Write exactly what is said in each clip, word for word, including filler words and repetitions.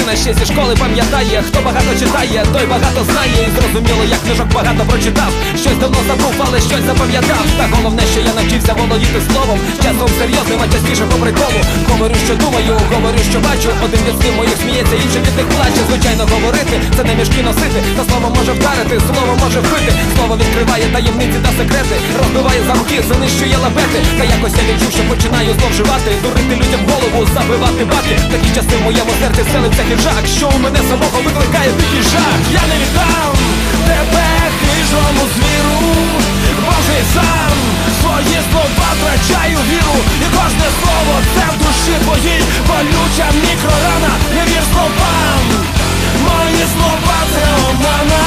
Мене ще зі школи пам'ятає, хто багато читає, той багато знає. І зрозуміло, як книжок багато прочитав. Щось давно забув, але щось запам'ятав. Та головне, що я навчився володіти словом. Часом серйозним, а частіше по приколу. Говорю, що думаю, говорю, що бачу. Один від слів моїх сміється, інший від них плаче. Звичайно, говорити, це не мішки носити. Та слово може вдарити, слово може вбити. Слово відкриває таємниці та секрети, розбиває замки, занищує лабети. Та якось я відчув, що починаю зловживати, дурити людям голову, забивати баки. Такі часи в моєму серці селився хижак, що у мене самого викликає дикий жах. Я не віддам тебе хижому звіру, може й сам свої слова втрачаю віру. І кожне слово це в душі твоїй болюча мікрорана. Не вір словам, мої слова це омана.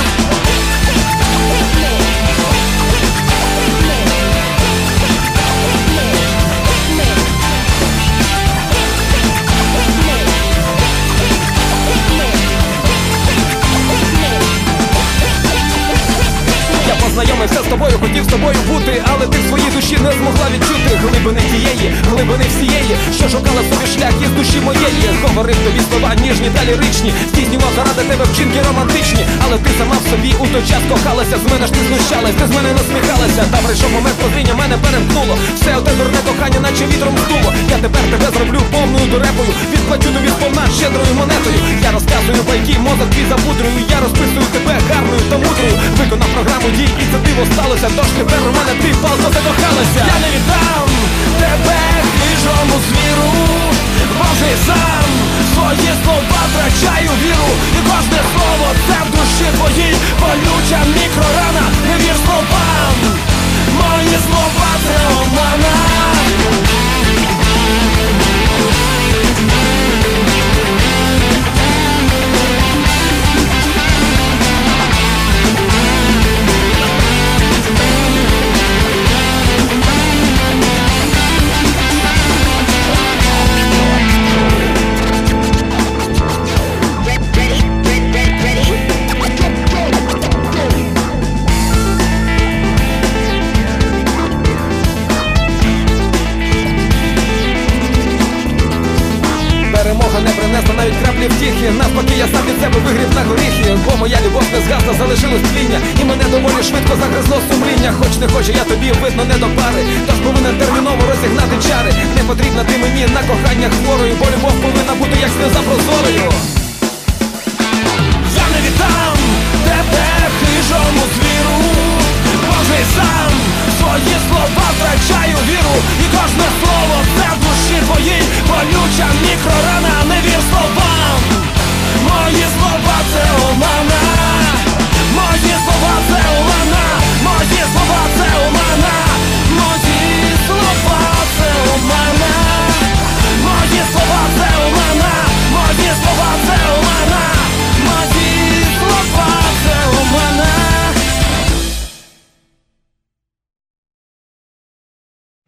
Знайомився з тобою, хотів з тобою бути, але ти в своїй душі не змогла відчути глибини тієї, глибини всієї, що шукала собі шлях із душі моєї. Говорив тобі слова ніжні та ліричні, здійснював заради тебе вчинки романтичні. Але ти сама в собі у той час кохалася, з мене ж ти знущалась, ти з мене насміхалася. Та прийшов момент прозріння, мене перемкнуло. Все оте дурне кохання, наче вітром здуло. Я тепер тебе зроблю повною дурепою, відплачу тобі сповна щедрою монетою. Я розказую байки, мозок твій запудрую, я розписую тебе гарною та мудрою. Виконав програму дій і це диво сталося, тож тепер у мене ти палко закохалася. Я не віддам тебе хижому звіру, може й сам свої слова втрачаю віру. І кожне слово це в душі твоїй болюча мікрорана. Не вір словам, мої слова це омана. Перемога не принесла навіть краплі втіхи, навпаки я сам від себе вигрів на горіхи. Бо моя любов не згасла, залишилось тління, і мене доволі швидко загризло сумління. Хоч не хочу, я тобі видно не до пари, тож повинен терміново розігнати чари. Не потрібна ти мені на кохання хворою, бо любов повинна бути як сльоза прозорою. Я не віддам тебе хижому звіру, може й сам